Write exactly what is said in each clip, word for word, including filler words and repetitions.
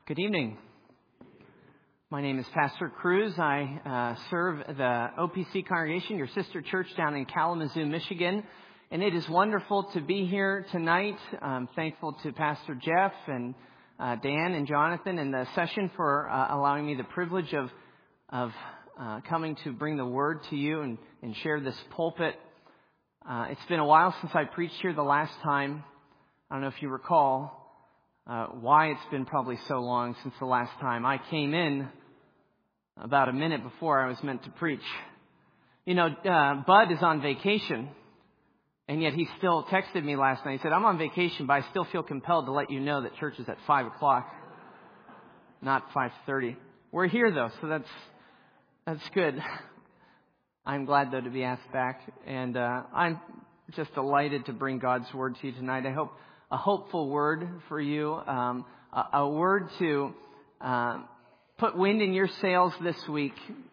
Good evening. My name is Pastor Cruz. I uh, serve the O P C congregation, your sister church down in Kalamazoo, Michigan. And it is wonderful to be here tonight. I'm thankful to Pastor Jeff and uh, Dan and Jonathan and the session for uh, allowing me the privilege of of uh, coming to bring the word to you and, and share this pulpit. Uh, it's been a while since I preached here the last time. I don't know if you recall uh, why it's been probably so long since the last time. I came in about a minute before I was meant to preach. You know, uh, Bud is on vacation. And yet he still texted me last night. He said, I'm on vacation, but I still feel compelled to let you know that church is at five o'clock, not five thirty. We're here, though, so that's that's good. I'm glad, though, to be asked back. And uh, I'm just delighted to bring God's word to you tonight. I hope a hopeful word for you, um, a, a word to uh, put wind in your sails this week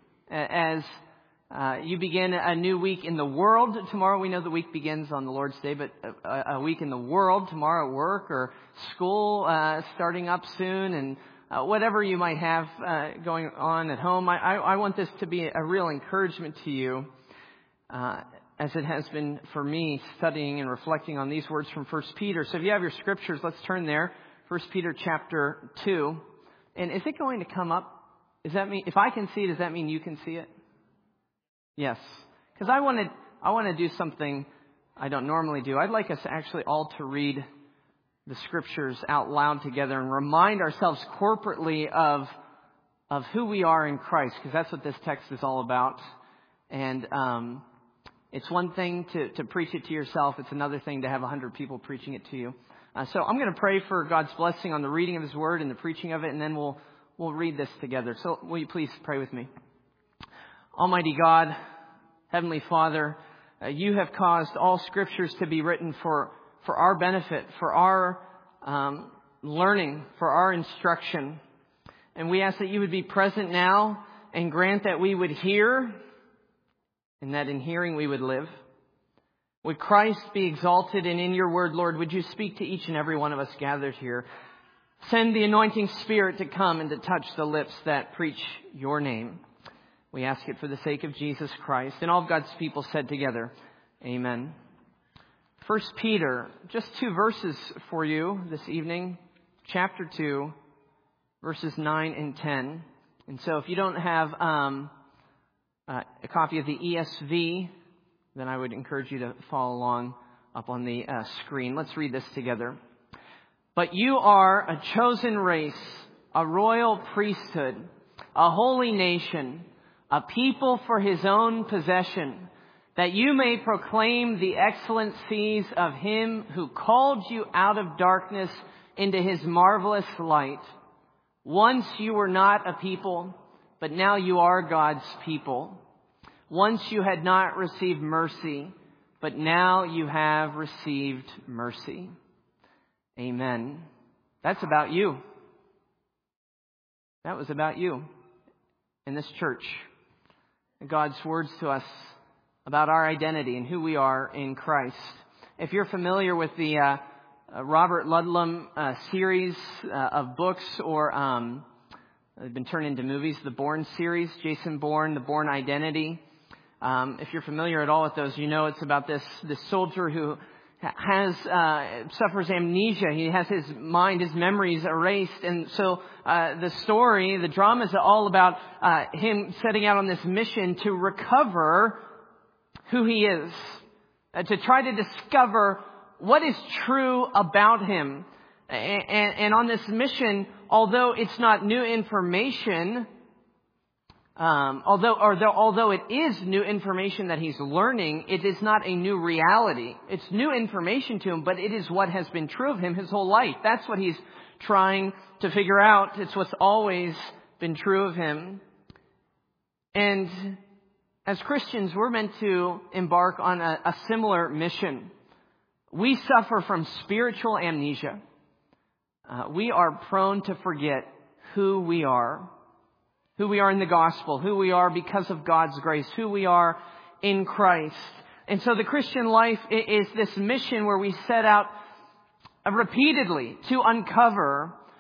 as Uh, you begin a new week in the world. Tomorrow we know the week begins on the Lord's Day, but a, a week in the world, tomorrow at work or school uh, starting up soon, and uh, whatever you might have uh, going on at home. I, I, I want this to be a real encouragement to you, uh, as it has been for me studying and reflecting on these words from First Peter. So if you have your scriptures, let's turn there. First Peter chapter two. And is it going to come up? Does that mean, if I can see it, does that mean you can see it? Yes, because I want to I want to do something I don't normally do. I'd like us actually all to read the scriptures out loud together and remind ourselves corporately of of who we are in Christ, because that's what this text is all about. And um, it's one thing to, to preach it to yourself. It's another thing to have a hundred people preaching it to you. Uh, so I'm going to pray for God's blessing on the reading of His Word and the preaching of it, and then we'll we'll read this together. So will you please pray with me? Almighty God, Heavenly Father, uh, you have caused all scriptures to be written for, for our benefit, for our um, learning, for our instruction. And we ask that you would be present now and grant that we would hear, and that in hearing we would live. Would Christ be exalted, and in your word, Lord, would you speak to each and every one of us gathered here? Send the anointing Spirit to come and to touch the lips that preach your name. We ask it for the sake of Jesus Christ. And all of God's people said together, amen. First Peter, just two verses for you this evening. Chapter two, verses nine and ten. And so if you don't have um, uh, a copy of the E S V, then I would encourage you to follow along up on the uh, screen. Let's read this together. But you are a chosen race, a royal priesthood, a holy nation, a people for His own possession, that you may proclaim the excellencies of Him who called you out of darkness into His marvelous light. Once you were not a people, but now you are God's people. Once you had not received mercy, but now you have received mercy. Amen. That's about you. That was about you in this church. God's words to us about our identity and who we are in Christ. If you're familiar with the uh, uh, Robert Ludlum uh, series uh, of books, or um, they've been turned into movies, the Bourne series, Jason Bourne, The Bourne Identity. Um, if you're familiar at all with those, you know it's about this this soldier who has uh, suffers amnesia. He has his mind, his memories erased, and so uh, the story, the drama, is all about uh, him setting out on this mission to recover who he is, uh, to try to discover what is true about him. And, and, and on this mission, although it's not new information, Um, although, although, although it is new information that he's learning, it is not a new reality. It's new information to him, but it is what has been true of him his whole life. That's what he's trying to figure out. It's what's always been true of him. And as Christians, we're meant to embark on a, a similar mission. We suffer from spiritual amnesia. Uh, we are prone to forget who we are. Who we are in the gospel, who we are because of God's grace, who we are in Christ. And so the Christian life is this mission where we set out repeatedly to uncover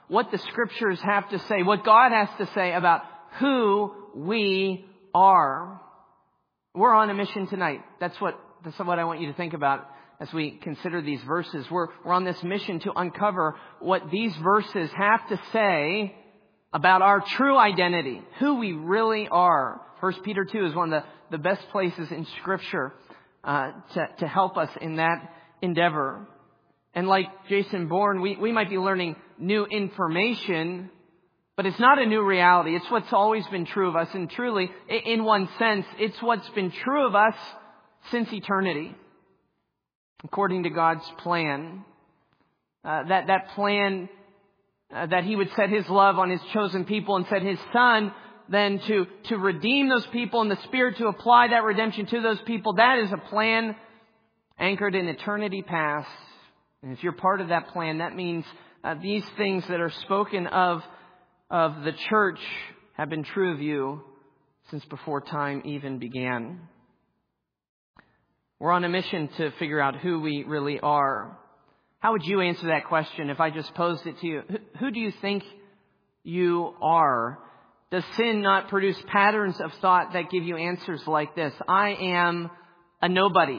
what the Scriptures have to say, what God has to say about who we are. We're on a mission tonight. That's what, that's what I want you to think about as we consider these verses. We're, we're on this mission to uncover what these verses have to say about our true identity, who we really are. First Peter two is one of the, the best places in Scripture uh, to, to help us in that endeavor. And like Jason Bourne, we, we might be learning new information, but it's not a new reality. It's what's always been true of us. And truly, in one sense, it's what's been true of us since eternity, according to God's plan. Uh, that, that plan uh, that He would set His love on His chosen people and set His Son then to, to redeem those people, and the Spirit to apply that redemption to those people. That is a plan anchored in eternity past. And if you're part of that plan, that means uh, these things that are spoken of of the church have been true of you since before time even began. We're on a mission to figure out who we really are. How would you answer that question if I just posed it to you? Who do you think you are? Does sin not produce patterns of thought that give you answers like this? I am a nobody.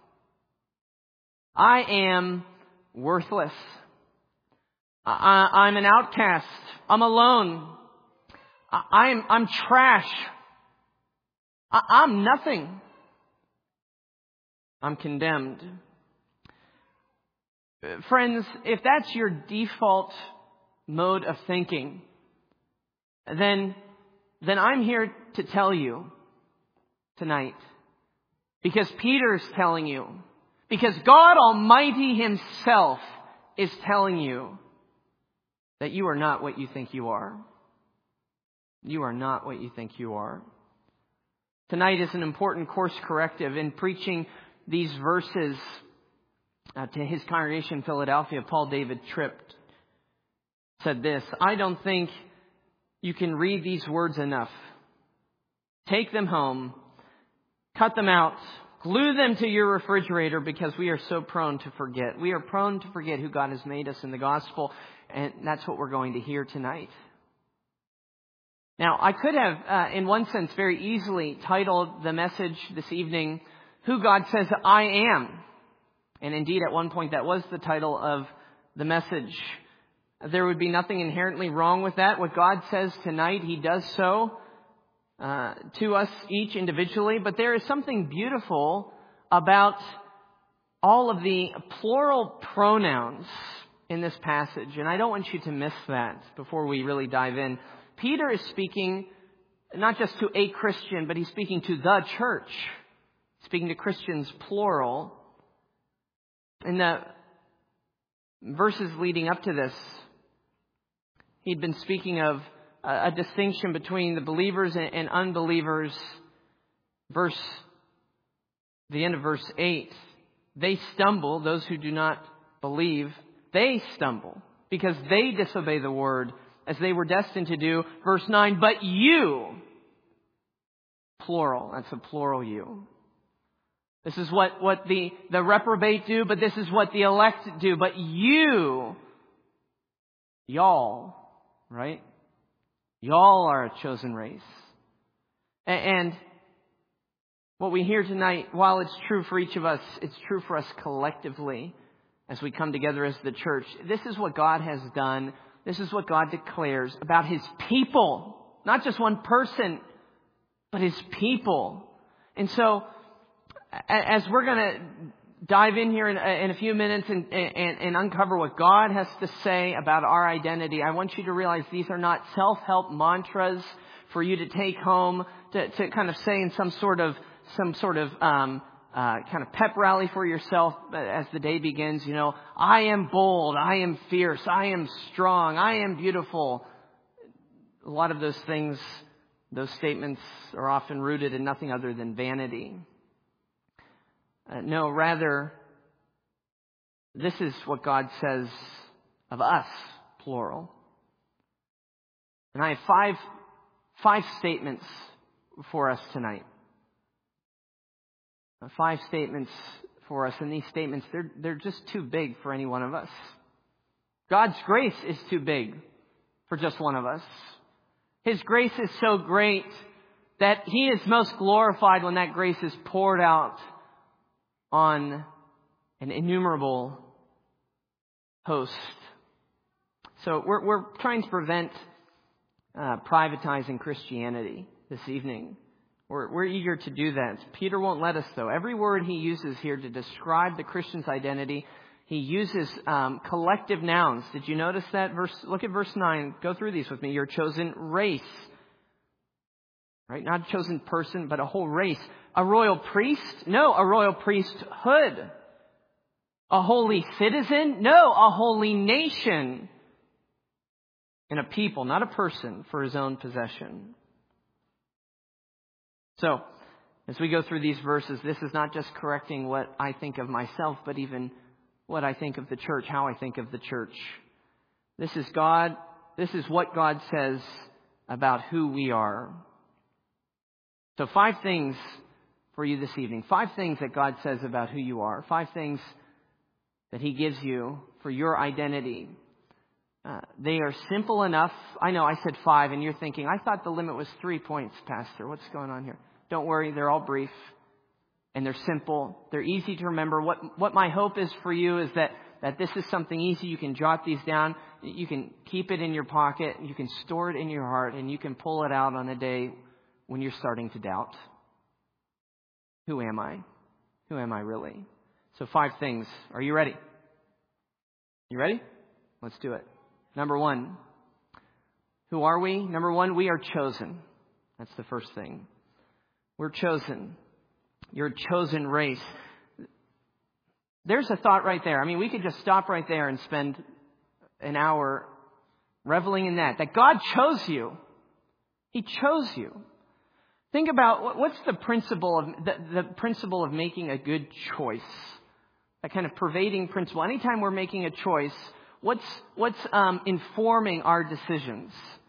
I am worthless. I, I'm an outcast. I'm alone. I, I'm, I'm trash. I, I'm nothing. I'm condemned. Friends, if that's your default mode of thinking, then, then I'm here to tell you tonight, because Peter's telling you, because God Almighty Himself is telling you that you are not what you think you are. You are not what you think you are. Tonight is an important course corrective. In preaching these verses uh, to his congregation in Philadelphia, Paul David Tripp said this: I don't think you can read these words enough. Take them home, cut them out, glue them to your refrigerator, because we are so prone to forget. We are prone to forget who God has made us in the gospel, and that's what we're going to hear tonight. Now, I could have, uh, in one sense, very easily titled the message this evening, Who God Says I Am. And indeed, at one point, that was the title of the message. There would be nothing inherently wrong with that. What God says tonight, He does so uh, to us each individually. But there is something beautiful about all of the plural pronouns in this passage. And I don't want you to miss that before we really dive in. Peter is speaking not just to a Christian, but he's speaking to the church. Speaking to Christians, plural. In the verses leading up to this, he'd been speaking of a distinction between the believers and unbelievers. Verse, the end of verse eight, they stumble, those who do not believe, they stumble because they disobey the word as they were destined to do. Verse nine, but you, plural, that's a plural you. This is what, what the, the reprobate do, but this is what the elect do. But you, y'all, right? Y'all are a chosen race. And what we hear tonight, while it's true for each of us, it's true for us collectively as we come together as the church. This is what God has done. This is what God declares about His people. Not just one person, but His people. And so, as we're going to dive in here in, in a few minutes and, and, and uncover what God has to say about our identity, I want you to realize these are not self-help mantras for you to take home to, to kind of say in some sort of some sort of um, uh, kind of pep rally for yourself as the day begins. You know, I am bold, I am fierce, I am strong, I am beautiful. A lot of those things, those statements are often rooted in nothing other than vanity. Uh, no, rather, this is what God says of us, plural. And I have five, five statements for us tonight. Uh, five statements for us, and these statements, they're, they're just too big for any one of us. God's grace is too big for just one of us. His grace is so great that He is most glorified when that grace is poured out on an innumerable host. So we're, we're trying to prevent uh, privatizing Christianity this evening. We're, we're eager to do that. Peter won't let us, though. Every word he uses here to describe the Christian's identity, he uses um, collective nouns. Did you notice that? Verse, look at verse nine. Go through these with me. You're a chosen race. Right? Not a chosen person, but a whole race. A royal priest? No, a royal priesthood. A holy citizen? No, a holy nation. And a people, not a person, for his own possession. So, as we go through these verses, this is not just correcting what I think of myself, but even what I think of the church, how I think of the church. This is God, this is what God says about who we are. So five things for you this evening. Five things that God says about who you are. Five things that He gives you for your identity. Uh, they are simple enough. I know I said five and you're thinking, I thought the limit was three points, Pastor. What's going on here? Don't worry, they're all brief and they're simple. They're easy to remember. What what my hope is for you is that, that this is something easy. You can jot these down. You can keep it in your pocket. You can store it in your heart and you can pull it out on a day when you're starting to doubt. Who am I? Who am I really? So five things. Are you ready? You ready? Let's do it. Number one, who are we? Number one, we are chosen. That's the first thing. We're chosen. You're a chosen race. There's a thought right there. I mean, we could just stop right there and spend an hour reveling in that. That God chose you. He chose you. Think about what's the principle of the, the principle of making a good choice. That kind of pervading principle. Anytime we're making a choice, what's what's um, informing our decisions?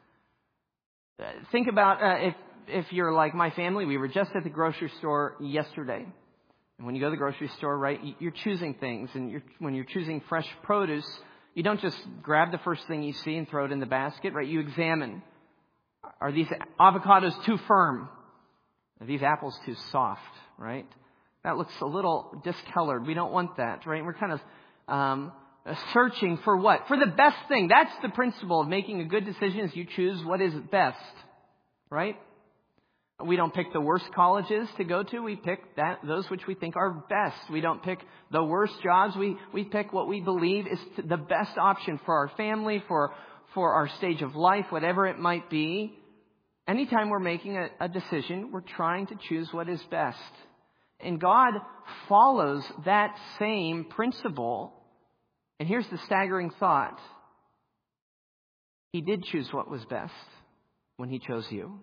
Uh, think about uh, if if you're like my family. We were just at the grocery store yesterday, and when you go to the grocery store, right, you're choosing things, and you're, when you're choosing fresh produce, you don't just grab the first thing you see and throw it in the basket, right? You examine: are these avocados too firm? Are these apples too soft? Right? That looks a little discolored. We don't want that, right? We're kind of um, searching for what? For the best thing. That's the principle of making a good decision is you choose what is best, right? We don't pick the worst colleges to go to. We pick that those which we think are best. We don't pick the worst jobs. We we pick what we believe is the best option for our family, for for our stage of life, whatever it might be. Anytime we're making a, a decision, we're trying to choose what is best. And God follows that same principle. And here's the staggering thought. He did choose what was best when He chose you.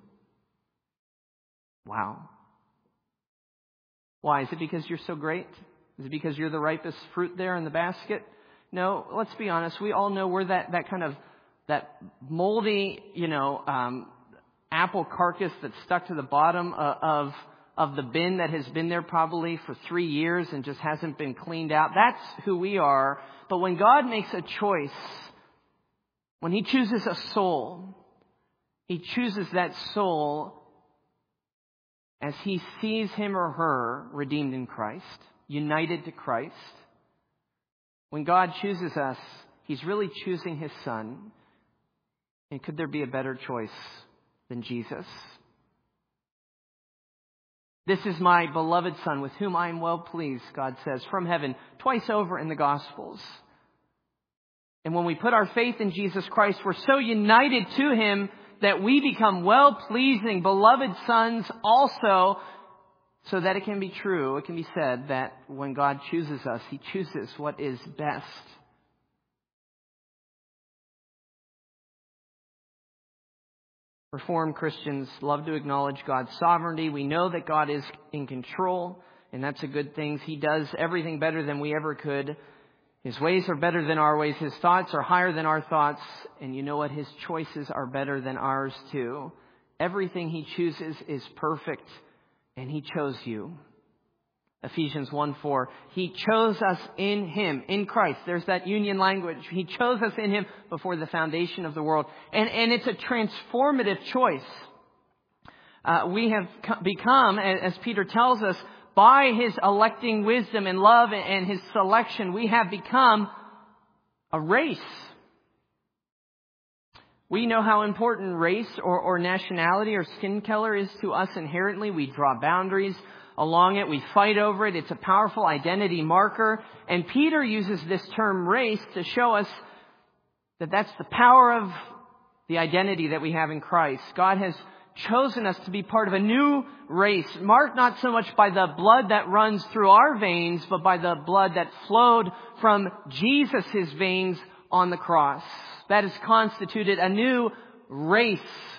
Wow. Why? Is it because you're so great? Is it because you're the ripest fruit there in the basket? No, let's be honest. We all know we're that, that kind of, that moldy, you know, um, apple carcass that's stuck to the bottom of, of of the bin that has been there probably for three years and just hasn't been cleaned out. That's who we are. But when God makes a choice, when He chooses a soul, He chooses that soul as He sees him or her redeemed in Christ, united to Christ. When God chooses us, He's really choosing His Son. And could there be a better choice than Jesus? This is my beloved Son with whom I am well pleased, God says from heaven twice over in the Gospels. And when we put our faith in Jesus Christ, we're so united to Him that we become well-pleasing, beloved sons also, so that it can be true, it can be said that when God chooses us, He chooses what is best. Reformed Christians love to acknowledge God's sovereignty. We know that God is in control, and that's a good thing. He does everything better than we ever could. His ways are better than our ways. His thoughts are higher than our thoughts. And you know what? His choices are better than ours too. Everything He chooses is perfect, and He chose you. Ephesians one four. He chose us in Him, in Christ. There's that union language. He chose us in Him before the foundation of the world. And, and it's a transformative choice. Uh, we have become, as Peter tells us, by His electing wisdom and love and His selection, we have become a race. We know how important race or, or nationality or skin color is to us inherently. We draw boundaries along it. We fight over it. It's a powerful identity marker. And Peter uses this term race to show us that that's the power of the identity that we have in Christ. God has chosen us to be part of a new race, marked not so much by the blood that runs through our veins, but by the blood that flowed from Jesus' veins on the cross. That has constituted a new race,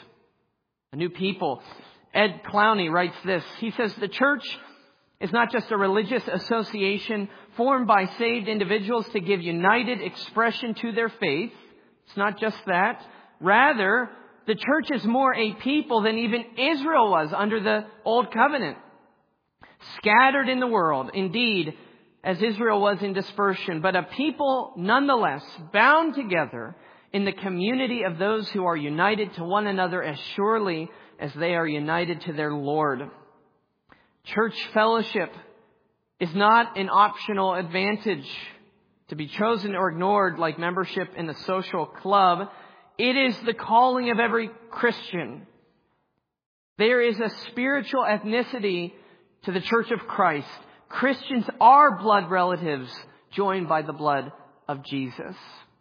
a new people. Ed Clowney writes this. He says, the church is not just a religious association formed by saved individuals to give united expression to their faith. It's not just that. Rather, the church is more a people than even Israel was under the Old Covenant. Scattered in the world, indeed, as Israel was in dispersion, but a people nonetheless bound together in the community of those who are united to one another as surely as they are united to their Lord. Church fellowship is not an optional advantage to be chosen or ignored like membership in a social club. It is the calling of every Christian. There is a spiritual ethnicity to the Church of Christ. Christians are blood relatives joined by the blood of Jesus.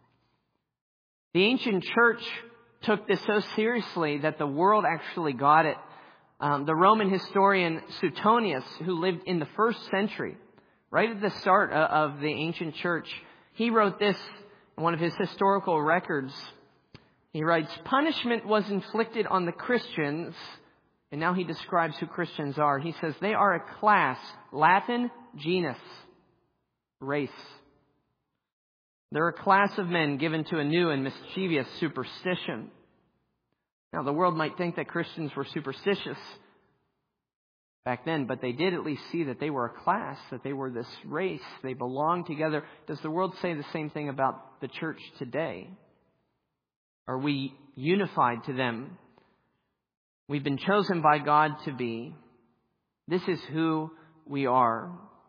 The ancient church took this so seriously that the world actually got it. Um, the Roman historian Suetonius, who lived in the first century, right at the start of, of the ancient church, he wrote this in one of his historical records. He writes, punishment was inflicted on the Christians, and now he describes who Christians are. He says they are a class, Latin genus, race. They're a class of men given to a new and mischievous superstition. Now, the world might think that Christians were superstitious back then, but they did at least see that they were a class, that they were this race. They belonged together. Does the world say the same thing about the church today? Are we unified to them? We've been chosen by God to be. This is who we are.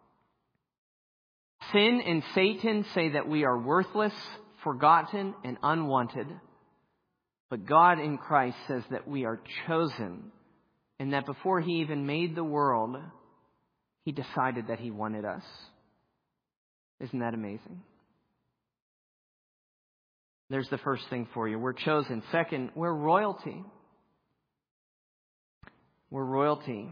Sin and Satan say that we are worthless, forgotten, and unwanted. But God in Christ says that we are chosen, and that before He even made the world, He decided that He wanted us. Isn't that amazing? There's the first thing for you. We're chosen. Second, we're royalty. We're royalty.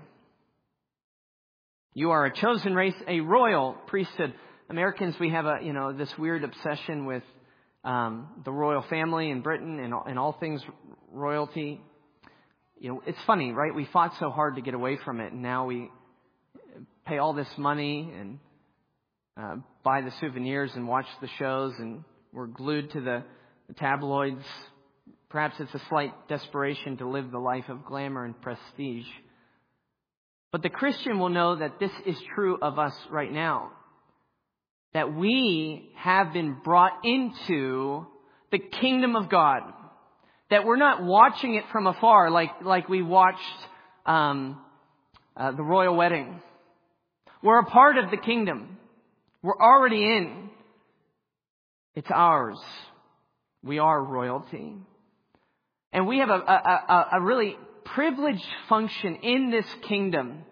You are a chosen race, a royal priesthood. Americans, we have a, you know, this weird obsession with um, the royal family in Britain and, and all things royalty. You know, it's funny, right? We fought so hard to get away from it, and now we pay all this money and uh, buy the souvenirs and watch the shows, and we're glued to the, the tabloids. Perhaps it's a slight desperation to live the life of glamour and prestige. But the Christian will know that this is true of us right now. That we have been brought into the kingdom of God. That we're not watching it from afar like, like we watched um, uh, the royal wedding. We're a part of the kingdom. We're already in. It's ours. We are royalty. And we have a, a, a, a really privileged function in this kingdom.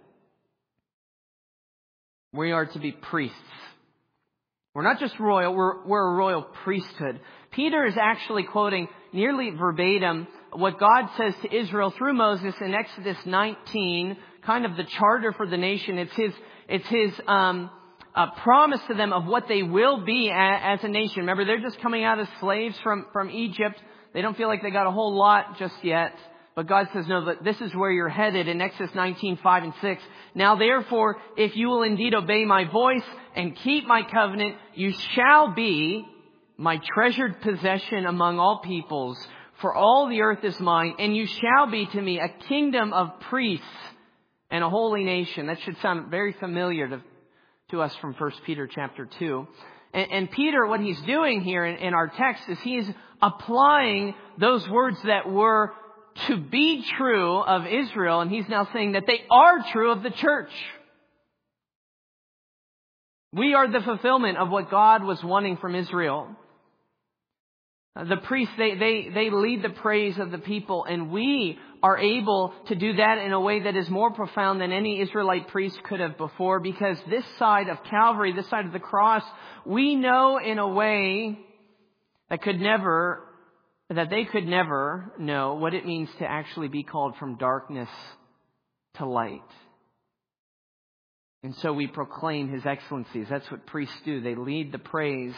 We are to be priests. We're not just royal, we're, we're a royal priesthood. Peter is actually quoting nearly verbatim what God says to Israel through Moses in Exodus nineteen, kind of the charter for the nation. It's his, it's his um, uh, promise to them of what they will be a, as a nation. Remember, they're just coming out as slaves from, from Egypt. They don't feel like they got a whole lot just yet. But God says, no, but this is where you're headed in Exodus nineteen, five and six. Now, therefore, if you will indeed obey my voice and keep my covenant, you shall be my treasured possession among all peoples. For all the earth is mine, and you shall be to me a kingdom of priests and a holy nation. That should sound very familiar to to us from First Peter chapter two. And, and Peter, what he's doing here in, in our text is he's applying those words that were to be true of Israel, and he's now saying that they are true of the church. We are the fulfillment of what God was wanting from Israel. The priests, they, they, they lead the praise of the people, and we are able to do that in a way that is more profound than any Israelite priest could have before, because this side of Calvary, this side of the cross, we know in a way that could never, that they could never know what it means to actually be called from darkness to light. And so we proclaim His excellencies. That's what priests do. They lead the praise.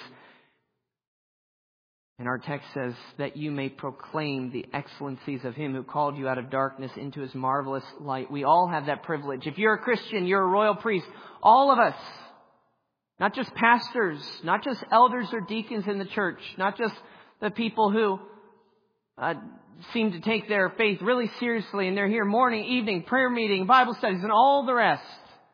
And our text says that you may proclaim the excellencies of Him who called you out of darkness into His marvelous light. We all have that privilege. If you're a Christian, you're a royal priest. All of us. Not just pastors, not just elders or deacons in the church, not just the people who uh, seem to take their faith really seriously and they're here morning, evening, prayer meeting, Bible studies, and all the rest.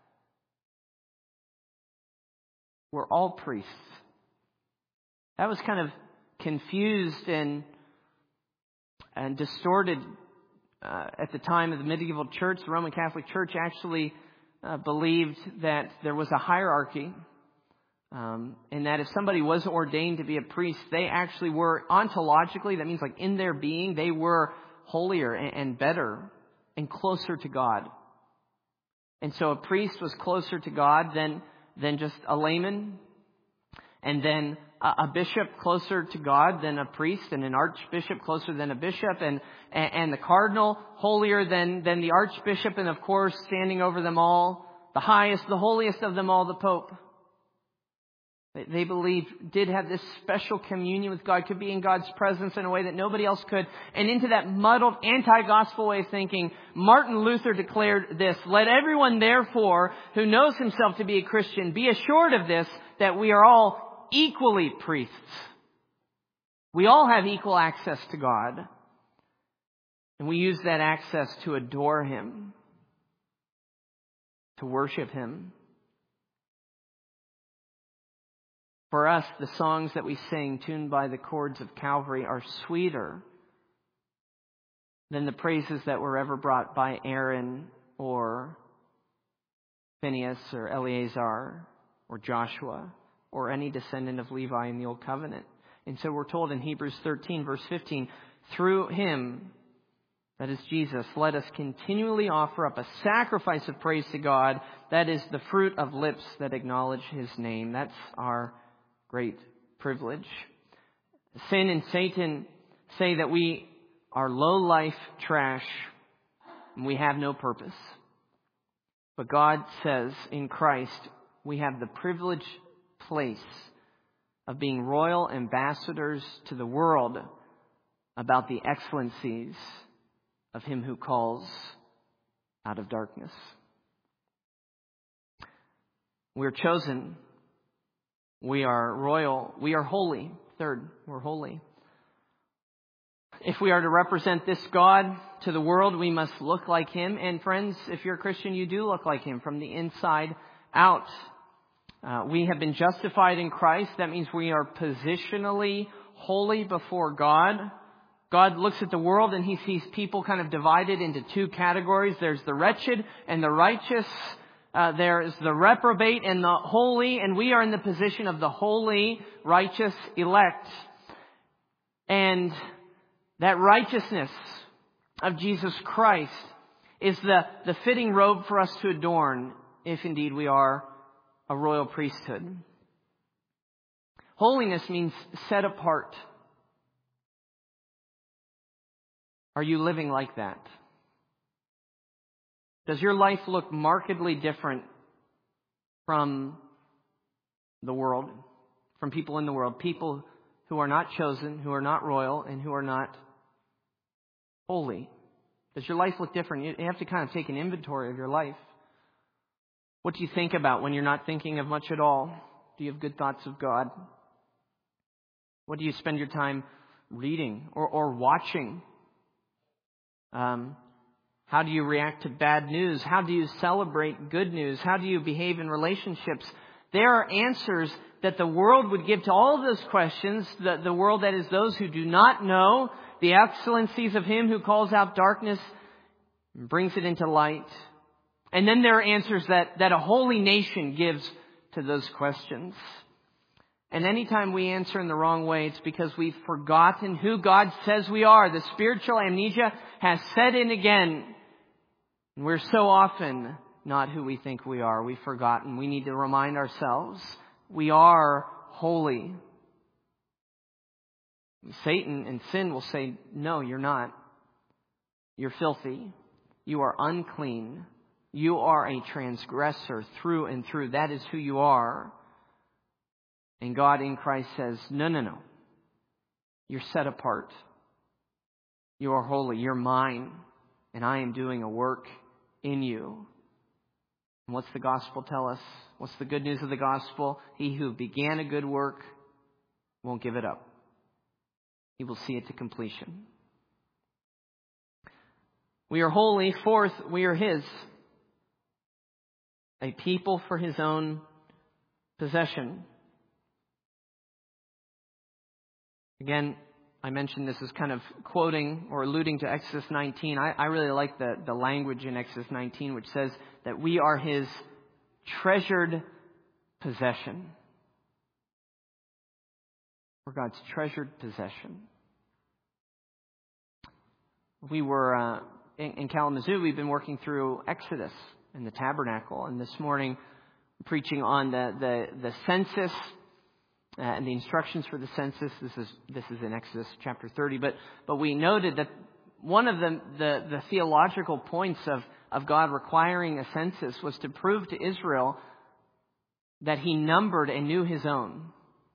We're all priests. That was kind of confused and and distorted uh, at the time of the medieval church. The Roman Catholic Church actually uh, believed that there was a hierarchy, um, and that if somebody was ordained to be a priest, they actually were ontologically, that means like in their being, they were holier and, and better and closer to God. And so a priest was closer to God than than just a layman, and then a bishop closer to God than a priest, and an archbishop closer than a bishop, and and the cardinal holier than than the archbishop, and of course standing over them all, the highest, the holiest of them all, the Pope. They believed did have this special communion with God, could be in God's presence in a way that nobody else could. And into that muddled anti-gospel way of thinking, Martin Luther declared this: "Let everyone therefore who knows himself to be a Christian be assured of this, that we are all equally priests." We all have equal access to God. And we use that access to adore Him, to worship Him. For us, the songs that we sing, tuned by the chords of Calvary, are sweeter than the praises that were ever brought by Aaron or Phinehas or Eleazar or Joshua or any descendant of Levi in the Old Covenant. And so we're told in Hebrews thirteen, verse fifteen, through Him, that is Jesus, let us continually offer up a sacrifice of praise to God, that is the fruit of lips that acknowledge His name. That's our great privilege. Sin and Satan say that we are low-life trash and we have no purpose. But God says in Christ we have the privileged place of being royal ambassadors to the world about the excellencies of Him who calls out of darkness. We're chosen. We are royal. We are holy. Third, we're holy. If we are to represent this God to the world, we must look like Him. And friends, if you're a Christian, you do look like Him from the inside out. Uh, we have been justified in Christ. That means we are positionally holy before God. God looks at the world and He sees people kind of divided into two categories. There's the wretched and the righteous. Uh, there is the reprobate and the holy, and we are in the position of the holy, righteous elect. And that righteousness of Jesus Christ is the, the fitting robe for us to adorn, if indeed we are a royal priesthood. Holiness means set apart. Are you living like that? Does your life look markedly different from the world, from people in the world, people who are not chosen, who are not royal, and who are not holy? Does your life look different? You have to kind of take an inventory of your life. What do you think about when you're not thinking of much at all? Do you have good thoughts of God? What do you spend your time reading or, or watching? Um, how do you react to bad news? How do you celebrate good news? How do you behave in relationships? There are answers that the world would give to all of those questions. The, the world that is those who do not know the excellencies of Him who calls out darkness and brings it into light. And then there are answers that, that a holy nation gives to those questions. And anytime we answer in the wrong way, it's because we've forgotten who God says we are. The spiritual amnesia has set in again. And we're so often not who we think we are. We've forgotten. We need to remind ourselves we are holy. Satan and sin will say, no, you're not. You're filthy. You are unclean. You are a transgressor through and through. That is who you are. And God in Christ says, no, no, no. You're set apart. You are holy. You're mine. And I am doing a work in you. And what's the gospel tell us? What's the good news of the gospel? He who began a good work won't give it up. He will see it to completion. We are holy. Fourth, we are His. A people for His own possession. Again, I mentioned this as kind of quoting or alluding to Exodus nineteen. I, I really like the, the language in Exodus nineteen, which says that we are His treasured possession. We're God's treasured possession. We were uh, in, in Kalamazoo. We've been working through Exodus and the tabernacle, and this morning preaching on the the, the census. Uh, and the instructions for the census. This is this is in Exodus chapter thirty. But but we noted that one of the the, the theological points of, of God requiring a census was to prove to Israel that He numbered and knew His own.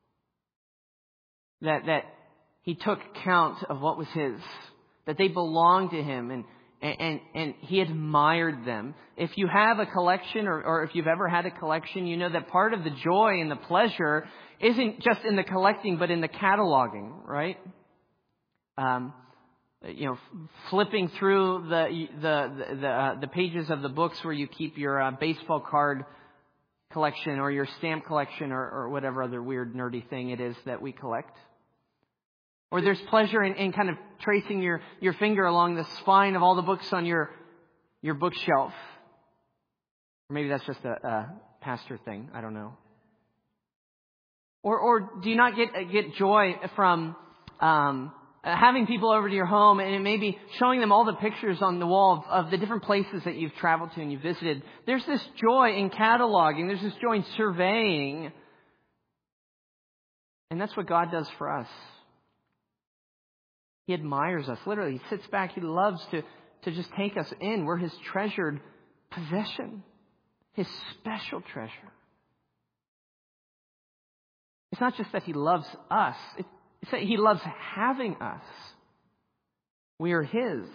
That that He took count of what was His. That they belonged to Him, and and and, and He admired them. If you have a collection, or, or if you've ever had a collection, you know that part of the joy and the pleasure isn't just in the collecting, but in the cataloging, right? Um, you know, flipping through the the the, the, uh, the pages of the books where you keep your uh, baseball card collection or your stamp collection or, or whatever other weird nerdy thing it is that we collect. Or there's pleasure in, in kind of tracing your, your finger along the spine of all the books on your your bookshelf. Or maybe that's just a, a pastor thing. I don't know. Or, or do you not get get joy from um, having people over to your home and maybe showing them all the pictures on the wall of, of the different places that you've traveled to and you visited? There's this joy in cataloging. There's this joy in surveying. And that's what God does for us. He admires us. Literally, He sits back. He loves to, to just take us in. We're His treasured possession. His special treasure. It's not just that He loves us. It's that He loves having us. We are His.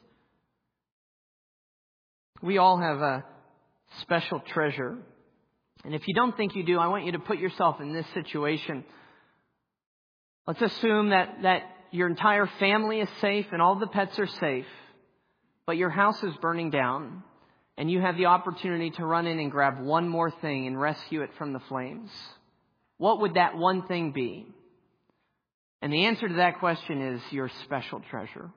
We all have a special treasure. And if you don't think you do, I want you to put yourself in this situation. Let's assume that, that your entire family is safe and all the pets are safe, but your house is burning down and you have the opportunity to run in and grab one more thing and rescue it from the flames. What would that one thing be? And the answer to that question is your special treasure.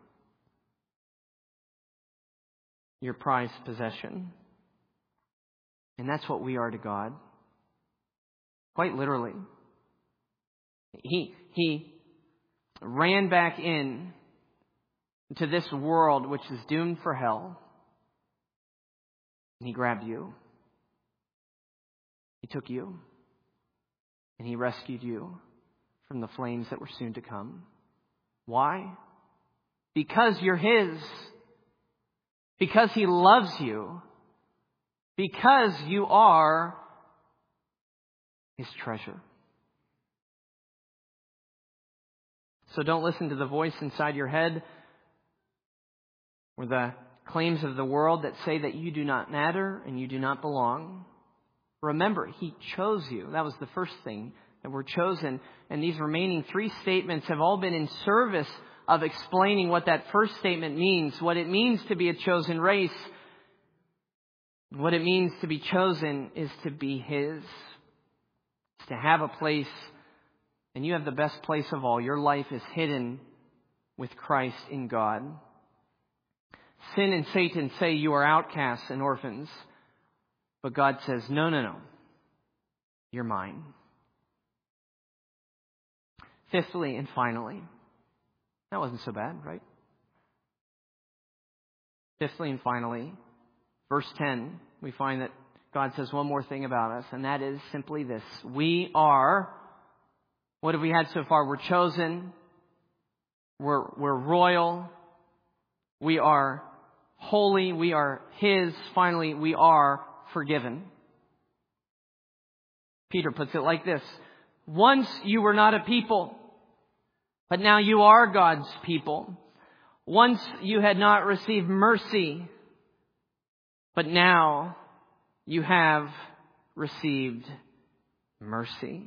Your prized possession. And that's what we are to God. Quite literally. He, he ran back in to this world which is doomed for hell. And He grabbed you. He took you. And He rescued you from the flames that were soon to come. Why? Because you're His. Because He loves you. Because you are His treasure. So don't listen to the voice inside your head or the claims of the world that say that you do not matter and you do not belong. Remember, He chose you. That was the first thing, that we're chosen. And these remaining three statements have all been in service of explaining what that first statement means, what it means to be a chosen race. What it means to be chosen is to be His. to have a place, and you have the best place of all. Your life is hidden with Christ in God. Sin and Satan say you are outcasts and orphans, but God says, no, no, no, you're mine. Fifthly and finally, that wasn't so bad, right? Fifthly and finally, verse ten, we find that God says one more thing about us, and that is simply this. We are, what have we had so far? We're chosen. We're, we're royal. We are holy. We are His. Finally, we are forgiven. Peter puts it like this. Once you were not a people, but now you are God's people. Once you had not received mercy, but now you have received mercy.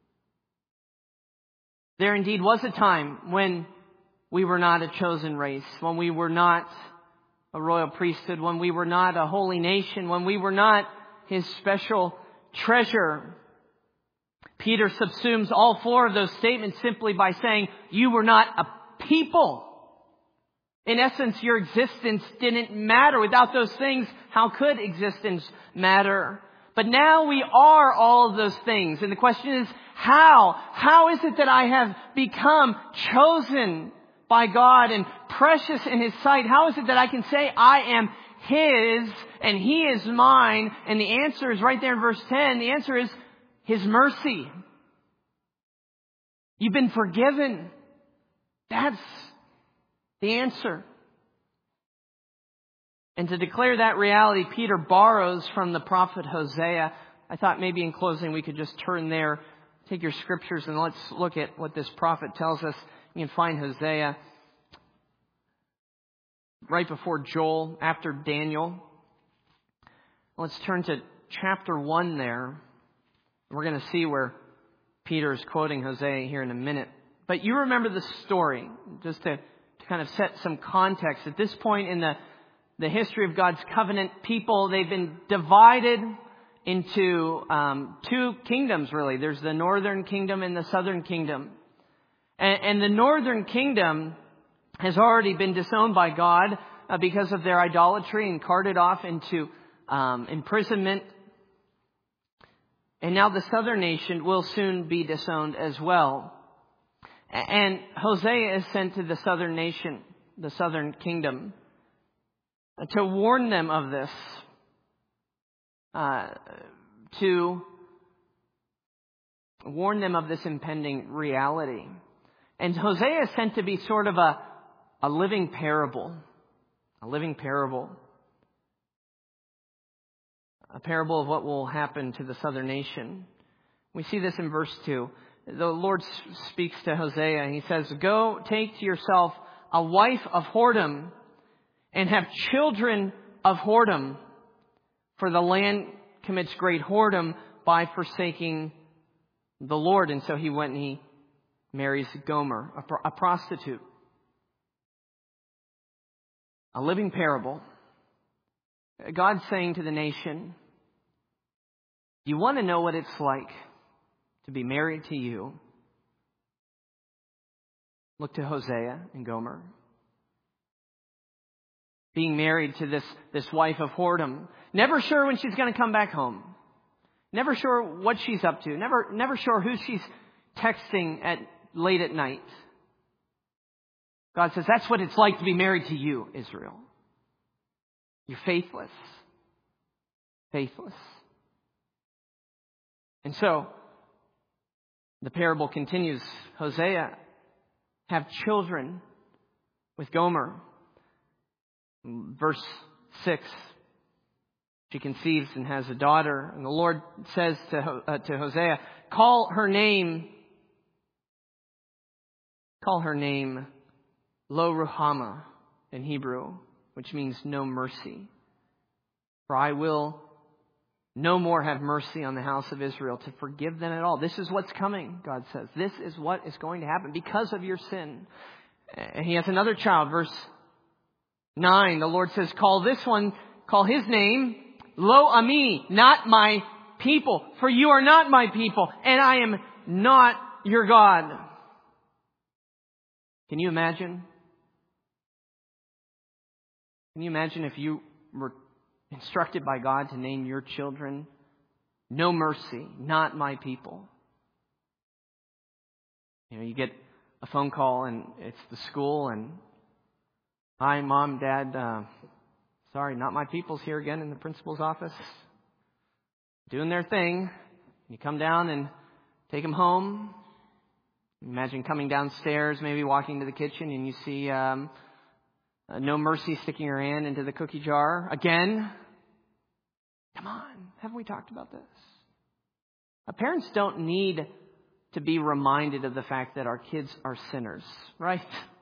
There indeed was a time when we were not a chosen race, when we were not a royal priesthood, when we were not a holy nation, when we were not His special treasure. Peter subsumes all four of those statements simply by saying, you were not a people. In essence, your existence didn't matter. Without those things, how could existence matter? But now we are all of those things. And the question is, how? How is it that I have become chosen by God and precious in His sight? How is it that I can say I am His and He is mine? And the answer is right there in verse ten. The answer is His mercy. You've been forgiven. That's the answer. And to declare that reality, Peter borrows from the prophet Hosea. I thought maybe in closing we could just turn there, take your scriptures, and let's look at what this prophet tells us. You can find Hosea right before Joel, after Daniel. Let's turn to chapter one there. We're going to see where Peter is quoting Hosea here in a minute. But you remember the story, just to, to kind of set some context. At this point in the, the history of God's covenant people, they've been divided into um, two kingdoms, really. There's the northern kingdom and the southern kingdom. And, and the northern kingdom has already been disowned by God uh, because of their idolatry and carted off into um, imprisonment. And now the southern nation will soon be disowned as well. And Hosea is sent to the southern nation, the southern kingdom, to warn them of this, uh, to warn them of this impending reality. And Hosea is sent to be sort of a, a living parable, a living parable. A parable of what will happen to the southern nation. We see this in verse two. The Lord speaks to Hosea and He says, go take to yourself a wife of whoredom and have children of whoredom, for the land commits great whoredom by forsaking the Lord. And so he went and he marries Gomer, a, pro- a prostitute. A living parable. God's saying to the nation, you want to know what it's like to be married to you? Look to Hosea and Gomer. Being married to this, this wife of whoredom. Never sure when she's going to come back home. Never sure what she's up to. Never, never sure who she's texting at late at night. God says, that's what it's like to be married to you, Israel. You're faithless. Faithless. And so, the parable continues. Hosea, have children with Gomer. Verse six, she conceives and has a daughter. And the Lord says to, uh, to Hosea, call her name, call her name Lo Ruhamah in Hebrew, which means no mercy. For I will no more have mercy on the house of Israel to forgive them at all. This is what's coming, God says. This is what is going to happen because of your sin. And he has another child, verse nine. The Lord says, call this one, call his name Lo Ami, not my people, for you are not my people, and I am not your God. Can you imagine? Can you imagine if you were instructed by God to name your children, no mercy, not my people? You know, you get a phone call and it's the school and, hi, Mom, Dad, uh, sorry, not my people's here again in the principal's office. Doing their thing. You come down and take them home. Imagine coming downstairs, maybe walking to the kitchen, and you see um, uh, no mercy sticking her hand into the cookie jar again. Come on, haven't we talked about this? Uh, parents don't need to be reminded of the fact that our kids are sinners, right?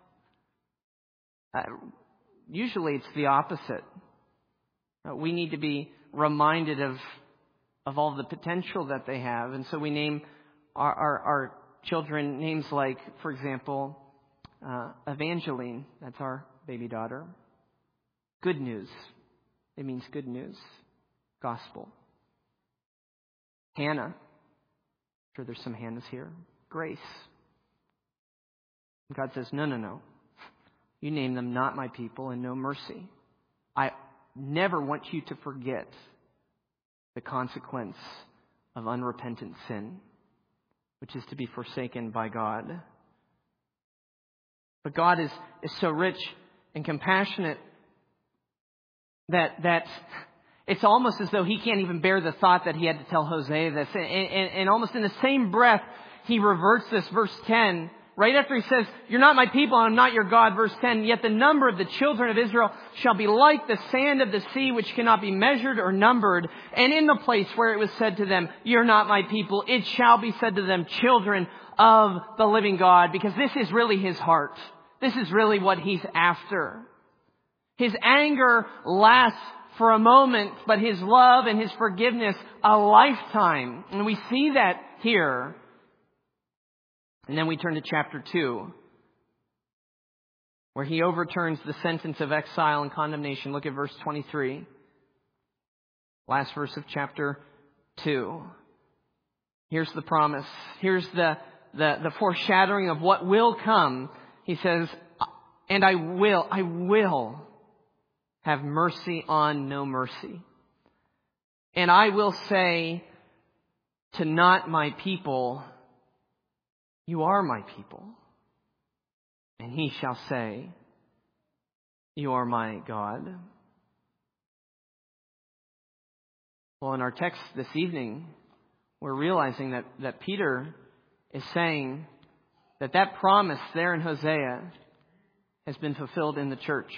Uh, usually it's the opposite. Uh, we need to be reminded of of all the potential that they have. And so we name our, our, our children names like, for example, uh, Evangeline. That's our baby daughter. Good news. It means good news. Gospel. Hannah. I'm sure there's some Hannahs here. Grace. And God says, no, no, no. You name them not my people and no mercy. I never want you to forget the consequence of unrepentant sin, which is to be forsaken by God. But God is, is so rich and compassionate that that it's almost as though He can't even bear the thought that He had to tell Hosea this. And, and, and almost in the same breath, He reverts this. Verse ten, right after He says, you're not my people, I'm not your God. Verse ten, yet the number of the children of Israel shall be like the sand of the sea, which cannot be measured or numbered. And in the place where it was said to them, you're not my people, it shall be said to them, children of the living God. Because this is really His heart. This is really what He's after. His anger lasts for a moment, but His love and His forgiveness a lifetime. And we see that here. And then we turn to chapter two, where He overturns the sentence of exile and condemnation. Look at verse twenty-three. Last verse of chapter two. Here's the promise. Here's the, the, the foreshadowing of what will come. He says, and I will, I will have mercy on no mercy. And I will say to not my people, you are my people. And He shall say, you are my God. Well, in our text this evening, we're realizing that, that Peter is saying that that promise there in Hosea has been fulfilled in the church.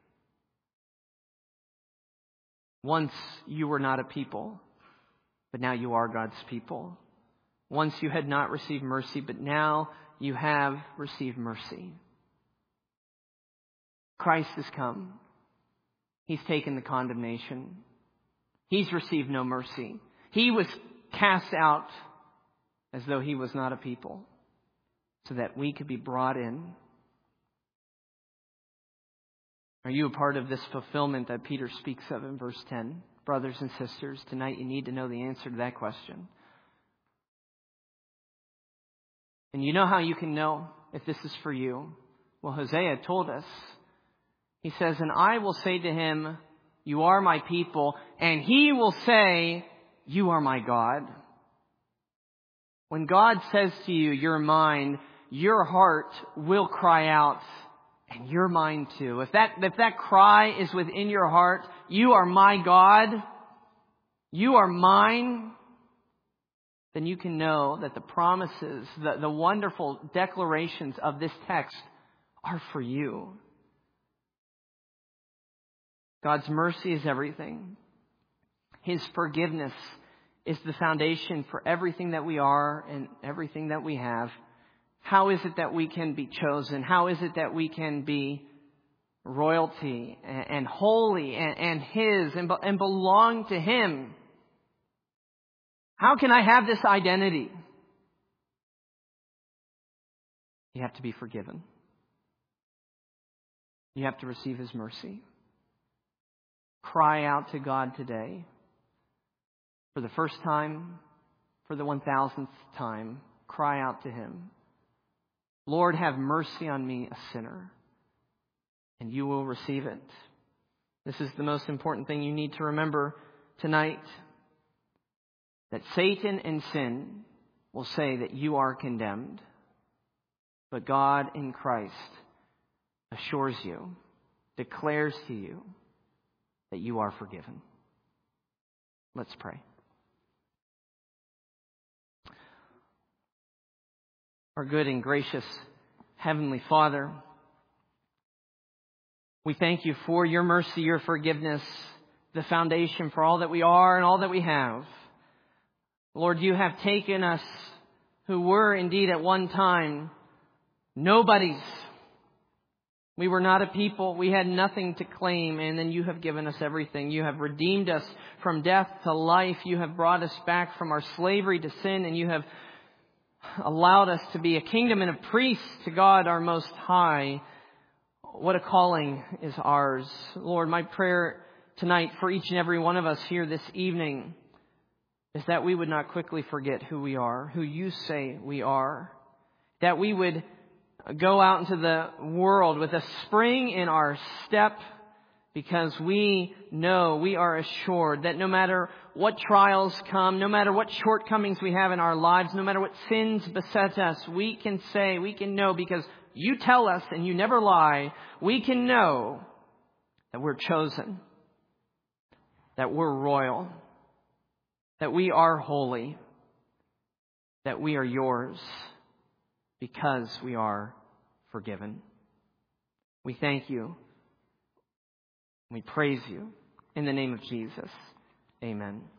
Once you were not a people, but now you are God's people. Once you had not received mercy, but now you have received mercy. Christ has come. He's taken the condemnation. He's received no mercy. He was cast out as though He was not a people, so that we could be brought in. Are you a part of this fulfillment that Peter speaks of in verse ten? Brothers and sisters, tonight you need to know the answer to that question. And you know how you can know if this is for you? Well, Hosea told us. He says, and I will say to him, you are my people, and he will say, you are my God. When God says to you, you're mine, your heart will cry out, and you're mine too. If that, if that cry is within your heart, you are my God, you are mine, then you can know that the promises, the, the wonderful declarations of this text are for you. God's mercy is everything. His forgiveness is the foundation for everything that we are and everything that we have. How is it that we can be chosen? How is it that we can be royalty and, and holy and, and His and, and belong to Him? How can I have this identity? You have to be forgiven. You have to receive His mercy. Cry out to God today. for the first time, for the one thousandth time, cry out to Him, Lord, have mercy on me, a sinner, and you will receive it. This is the most important thing you need to remember tonight, that Satan and sin will say that you are condemned, but God in Christ assures you, declares to you that you are forgiven. Let's pray. Our good and gracious Heavenly Father, we thank you for your mercy, your forgiveness, the foundation for all that we are and all that we have. Lord, you have taken us who were indeed at one time nobodies. We were not a people. We had nothing to claim, and then you have given us everything. You have redeemed us from death to life. You have brought us back from our slavery to sin, and you have allowed us to be a kingdom and a priest to God our Most High. What a calling is ours. Lord, my prayer tonight for each and every one of us here this evening is that we would not quickly forget who we are, who you say we are, that we would go out into the world with a spring in our step, because we know, we are assured that no matter what trials come, no matter what shortcomings we have in our lives, no matter what sins beset us, we can say, we can know, because you tell us and you never lie, we can know that we're chosen, that we're royal, that we are holy, that we are yours because we are forgiven. We thank you. We praise you. In the name of Jesus, amen.